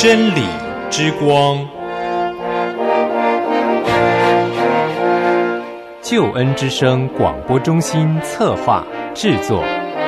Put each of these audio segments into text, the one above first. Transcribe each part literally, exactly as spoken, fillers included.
真理之光，救恩之声广播中心策划制作。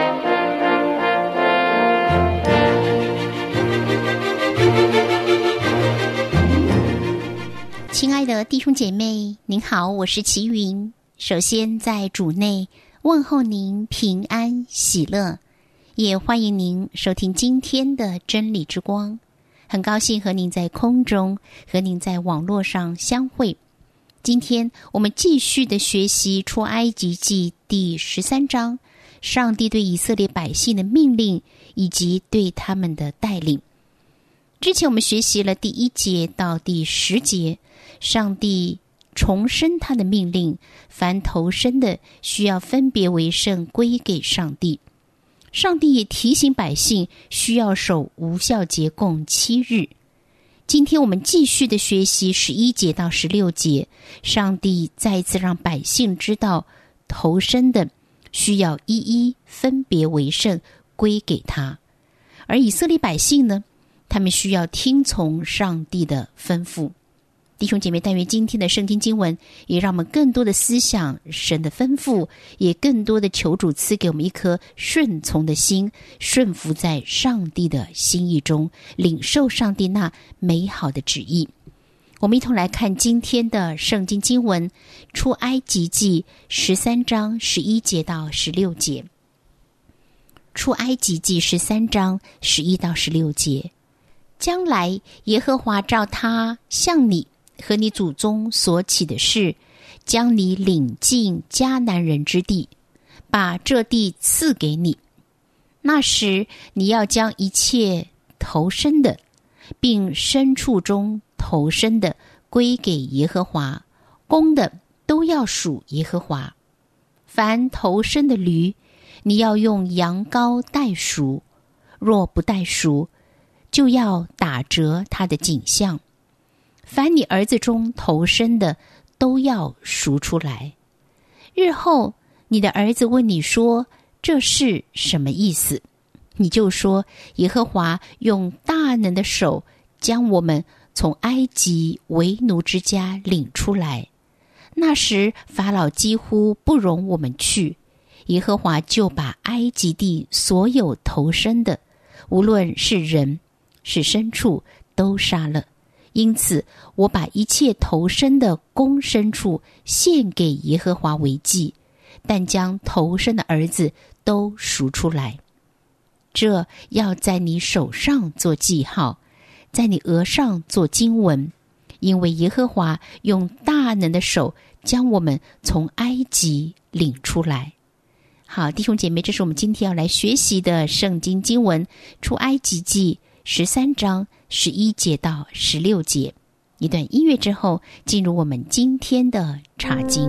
亲爱的弟兄姐妹，您好，我是齐云。首先在主内问候您平安喜乐，也欢迎您收听今天的真理之光。很高兴和您在空中，和您在网络上相会。今天我们继续的学习出埃及记第十三章，上帝对以色列百姓的命令以及对他们的带领。之前我们学习了第一节到第十节，上帝重申他的命令，凡投生的需要分别为圣，归给上帝。上帝也提醒百姓需要守无酵节共七日。今天我们继续的学习十一节到十六节，上帝再一次让百姓知道投生的需要一一分别为圣，归给他。而以色列百姓呢，他们需要听从上帝的吩咐。弟兄姐妹，但愿今天的圣经经文也让我们更多的思想神的吩咐，也更多的求主赐给我们一颗顺从的心，顺服在上帝的心意中，领受上帝那美好的旨意。我们一同来看今天的圣经经文，出埃及记十三章十一节到十六节。出埃及记十三章十一到十六节，将来耶和华照他向你和你祖宗所起的事，将你领进迦南人之地，把这地赐给你。那时你要将一切投生的，并牲畜中投生的归给耶和华，公的都要属耶和华。凡投生的驴，你要用羊羔代赎，若不代赎，就要打折他的颈项。凡你儿子中投生的，都要赎出来。日后你的儿子问你说，这是什么意思？你就说，耶和华用大能的手将我们从埃及为奴之家领出来。那时法老几乎不容我们去，耶和华就把埃及地所有投生的，无论是人是牲畜，都杀了。因此我把一切投生的公牲畜献给耶和华为祭，但将投生的儿子都赎出来。这要在你手上做记号，在你额上做经文，因为耶和华用大能的手将我们从埃及领出来。好，弟兄姐妹，这是我们今天要来学习的圣经经文，出埃及记十三章十一节到十六节。一段音乐之后，进入我们今天的查经。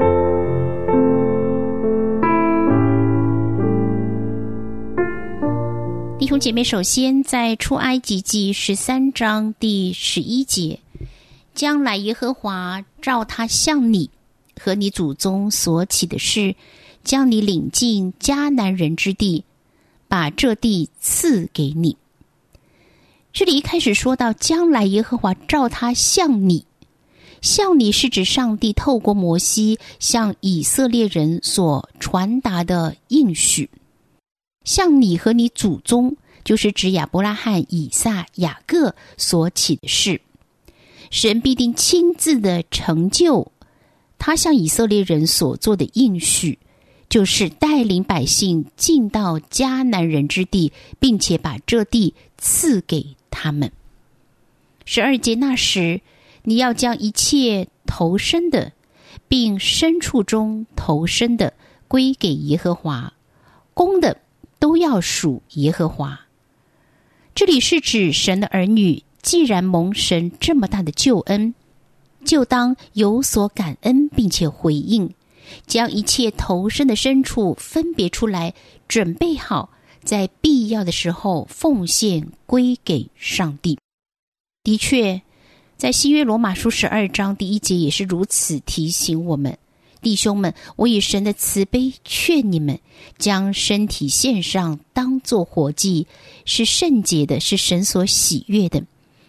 弟兄姐妹，首先在出埃及记十三章第十一节，将来耶和华照他向你和你祖宗所起的事，将你领进迦南人之地，把这地赐给你。这里一开始说到将来耶和华照他向你，向你是指上帝透过摩西向以色列人所传达的应许。向你和你祖宗，就是指亚伯拉罕、以撒、雅各所起的事。神必定亲自的成就他向以色列人所做的应许，就是带领百姓进到迦南人之地，并且把这地赐给他们。十二节，那时你要将一切投生的，并牲畜中投生的归给耶和华，公的都要属耶和华。这里是指神的儿女既然蒙神这么大的救恩，就当有所感恩，并且回应，将一切投生的牲畜分别出来，准备好，在必要的时候奉献归给上帝。的确，在新约罗马书十二章第一节也是如此提醒我们，弟兄们，我以神的慈悲劝你们，将身体献上，当作活祭，是圣洁的，是神所喜悦的。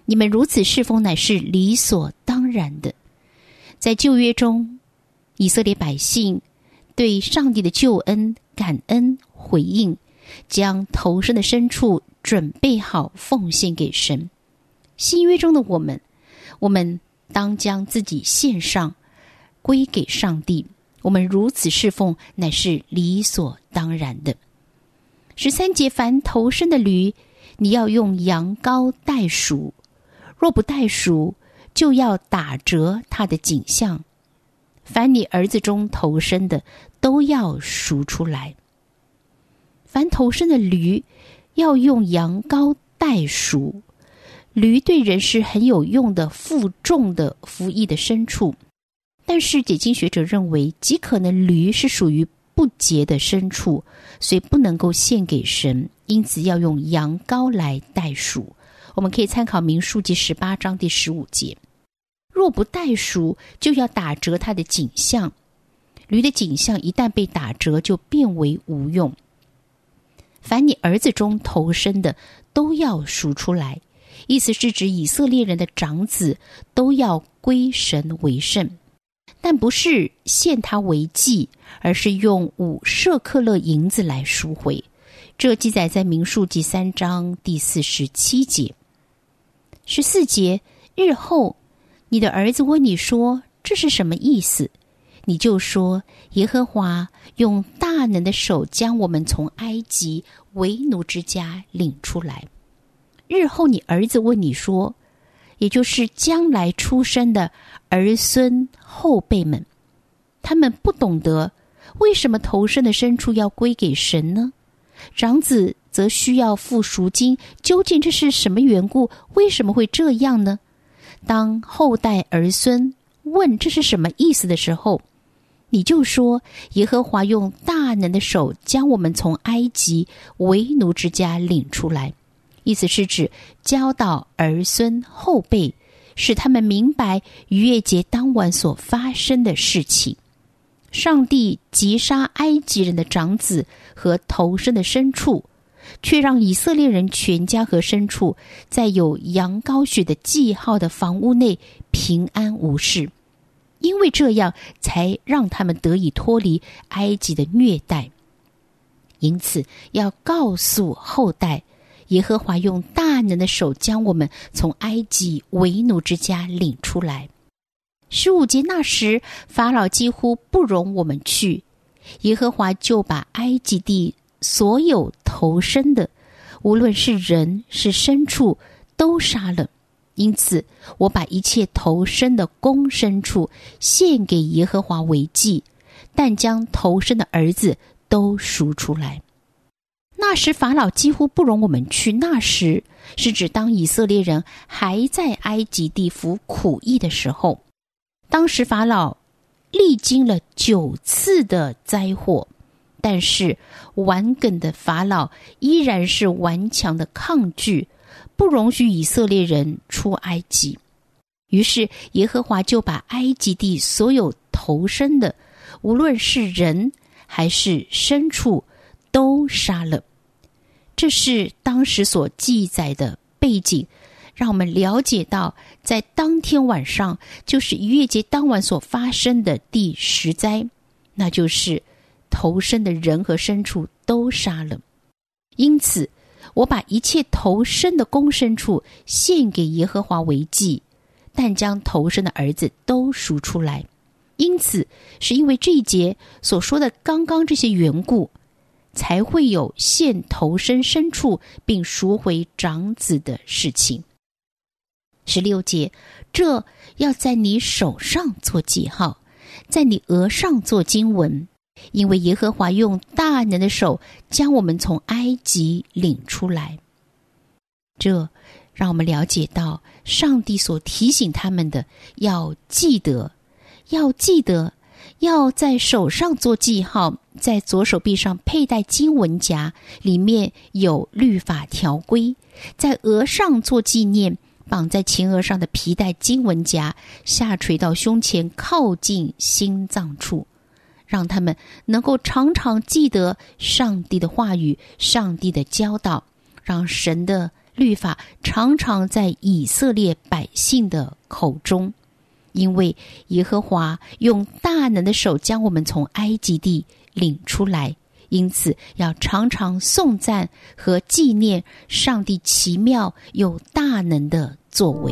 你们如此侍奉乃是理所当然的。在旧约中，以色列百姓对上帝的救恩感恩回应，将头生的牲畜准备好奉献给神。新约中的我们，我们当将自己献上，归给上帝。我们如此侍奉乃是理所当然的。十三节，凡头生的驴，你要用羊羔代赎，若不代赎，就要打折他的颈项。凡你儿子中头生的，都要赎出来。凡头生的驴，要用羊羔代赎。驴对人是很有用的负重的服役的牲畜，但是解经学者认为，极可能驴是属于不洁的牲畜，所以不能够献给神，因此要用羊羔来代赎。我们可以参考民数记十八章第十五节。若不代赎，就要打折它的颈项。驴的颈项一旦被打折，就变为无用。凡你儿子中头生的，都要赎出来。意思是指以色列人的长子都要归神为圣，但不是献他为祭，而是用五舍克勒银子来赎回。这记载在民数记三章第四十七节。十四节，日后你的儿子问你说，这是什么意思？你就说，耶和华用大能的手将我们从埃及为奴之家领出来。日后你儿子问你说，也就是将来出生的儿孙后辈们，他们不懂得为什么头生的牲畜要归给神呢？长子则需要付赎金，究竟这是什么缘故？为什么会这样呢？当后代儿孙问这是什么意思的时候，你就说，耶和华用大能的手将我们从埃及为奴之家领出来。意思是指教导儿孙后辈，使他们明白逾越节当晚所发生的事情。上帝击杀埃及人的长子和头生的牲畜，却让以色列人全家和牲畜在有羊羔血的记号的房屋内平安无事，因为这样才让他们得以脱离埃及的虐待。因此要告诉后代，耶和华用大能的手将我们从埃及为奴之家领出来。十五节，那时法老几乎不容我们去，耶和华就把埃及地所有头生的，无论是人是牲畜，都杀了。因此我把一切头生的公牲畜献给耶和华为祭，但将头生的儿子都赎出来。那时法老几乎不容我们去，那时是指当以色列人还在埃及地服苦役的时候。当时法老历经了九次的灾祸，但是顽梗的法老依然是顽强的抗拒，不容许以色列人出埃及。于是耶和华就把埃及地所有头生的，无论是人还是牲畜，都杀了。这是当时所记载的背景，让我们了解到在当天晚上，就是逾越节当晚所发生的第十灾，那就是头生的人和牲畜都杀了。因此我把一切头生的公牲畜献给耶和华为祭，但将头生的儿子都赎出来。因此是因为这一节所说的刚刚这些缘故，才会有献头生牲畜并赎回长子的事情。十六节，这要在你手上做记号，在你额上做经文，因为耶和华用大能的手将我们从埃及领出来。这让我们了解到上帝所提醒他们的，要记得要记得要在手上做记号，在左手臂上佩戴经文夹，里面有律法条规，在额上做纪念，绑在前额上的皮带经文夹下垂到胸前，靠近心脏处，让他们能够常常记得上帝的话语，上帝的教导，让神的律法常常在以色列百姓的口中，因为耶和华用大能的手将我们从埃及地领出来，因此要常常颂赞和纪念上帝奇妙又大能的作为。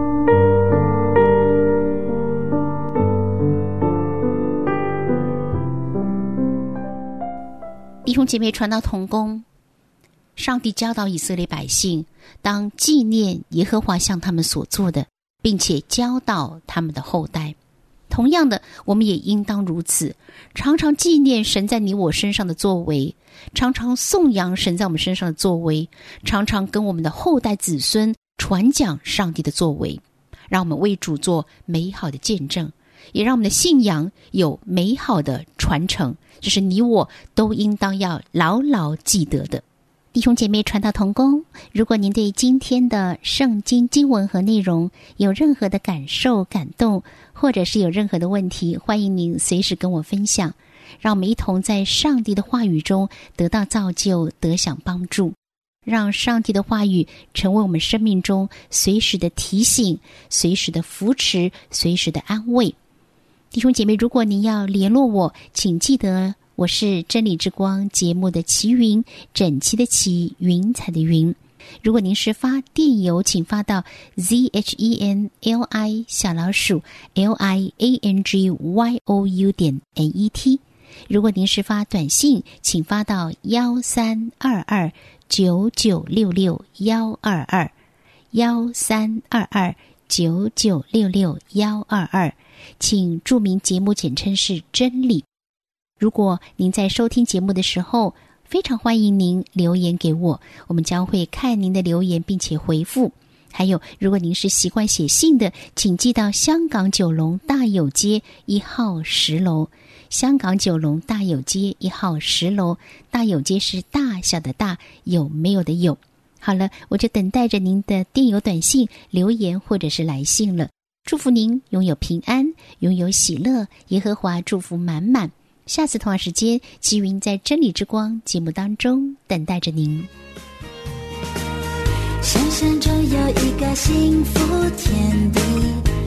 弟兄姐妹，传道同工，上帝教导以色列百姓当纪念耶和华向他们所做的，并且教导他们的后代。同样的，我们也应当如此，常常纪念神在你我身上的作为，常常颂扬神在我们身上的作为，常常跟我们的后代子孙传讲上帝的作为，让我们为主做美好的见证，也让我们的信仰有美好的传承，这是你我都应当要牢牢记得的。弟兄姐妹，传道同工，如果您对今天的圣经经文和内容有任何的感受、感动，或者是有任何的问题，欢迎您随时跟我分享，让我们一同在上帝的话语中得到造就，得享帮助，让上帝的话语成为我们生命中随时的提醒、随时的扶持、随时的安慰。弟兄姐妹，如果您要联络我，请记得我是真理之光节目的齐云，整齐的齐，云彩的云。如果您是发电邮，请发到 z h e n l i 小老鼠 l i a n g y o u 点 n e t。如果您是发短信，请发到幺三二二九九六六幺二二幺三二二九九六六幺二二，请注明节目简称是真理。如果您在收听节目的时候，非常欢迎您留言给我，我们将会看您的留言并且回复。还有，如果您是习惯写信的，请寄到香港九龙大有街一号十楼。香港九龙大有街一号十楼，大有街是大小的大，有没有的有。好了，我就等待着您的电邮、短信、留言或者是来信了。祝福您拥有平安，拥有喜乐，耶和华祝福满满。下次同样时间，齐云在真理之光节目当中等待着您。 想象中有一个幸福天地，